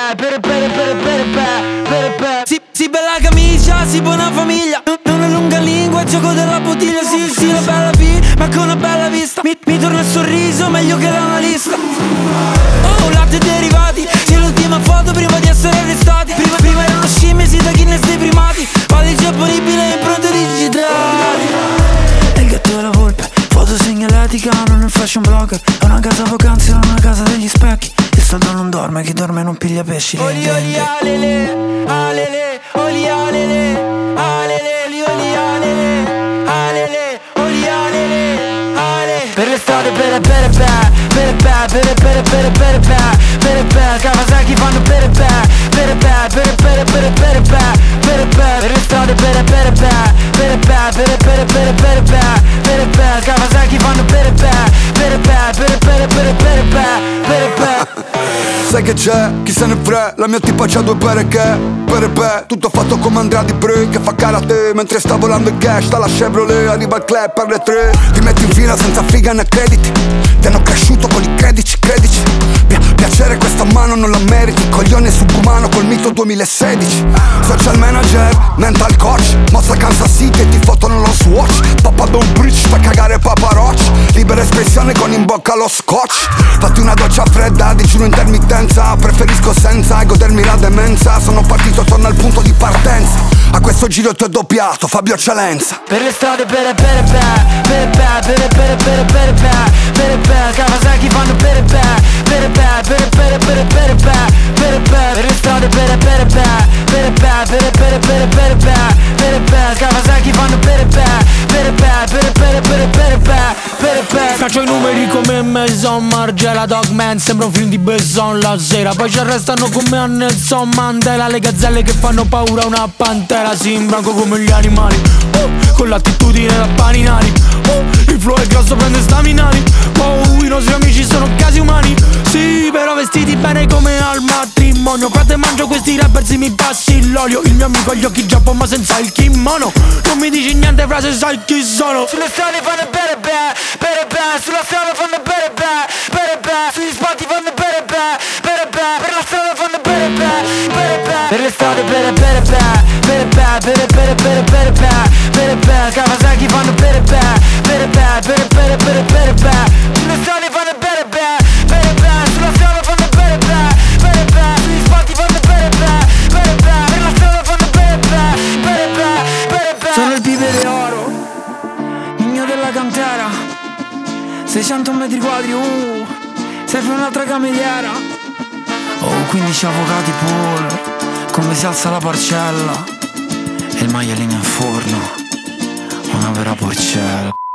Si bella camicia, si buona famiglia, non è lunga lingua, il gioco della bottiglia. Sì, la bella ma con una bella vista mi torna il sorriso, meglio che l'analista. Oh, latte e derivati, c'è l'ultima foto prima di essere arrestati. Prima erano scimmie, si da Guinness dei primati. Valigia disponibile, impronte digitali. E il gatto e la volpe, foto segnaletica, non è fashion blogger. È una casa vacanze, non una casa degli specchi. Il stato non dorme, chi dorme non piglia pesci. Oli oli alele, alele, oli alele, alele, oli alele, alele, oli alele, ale. Per le strade, per Kawasaki fanno per le strade, Kawasaki fanno Sai che c'è, chi se ne frega, la mia tipa c'ha due perché tutto fatto come Andrea Di Bre che fa karate mentre sta volando il cash dalla Chevrolet, arriva il club per le 3. Ti metti in fila senza figa né crediti, ti hanno cresciuto con i credici. Piacere questa mano non la meriti, coglione subumano col mito 2016. Social manager, mental coach, mostra Kansas City e ti fottono lo swatch. Papa Don Bridge, fa cagare paparocci, libera espressione con in bocca lo scotch. Fatti una doccia fredda, digiuno intermittenza, preferisco senza e godermi la demenza. Sono partito, torno al punto di partenza, a questo giro ti ho doppiato, Fabio Eccellenza. Per le strade, Kawasaki fanno per le strade, Kawasaki fanno faccio i numeri come Mason Margiela Dogman, sembra un film di Besson la sera. Poi ci arrestano come a Nelson Mandela, le gazzelle che fanno paura a una pantera. Si imbranco come gli animali, con l'attitudine da paninari. Il flow è grosso, prende staminali. I nostri amici sono casi umani, sì, però vestiti bene come al matrimonio. Frate, mangio questi rapper, se mi passi l'olio. Il mio amico ha gli occhi giappo ma senza il kimono. Non mi dici niente, frase, sai chi sono. Sulle strade fanno sulla strada fanno sugli spalti fanno per la strada fanno per le strade, Kawasaki fanno sulle strade fanno sulla strada fanno sugli spalti fanno per la strada fanno sono il pibe d'oro, migno della cantera, 600 metri quadri, serve un'altra cameriera. 15 avvocati pure, come si alza la parcella, e il maialino in forno, una vera porcella.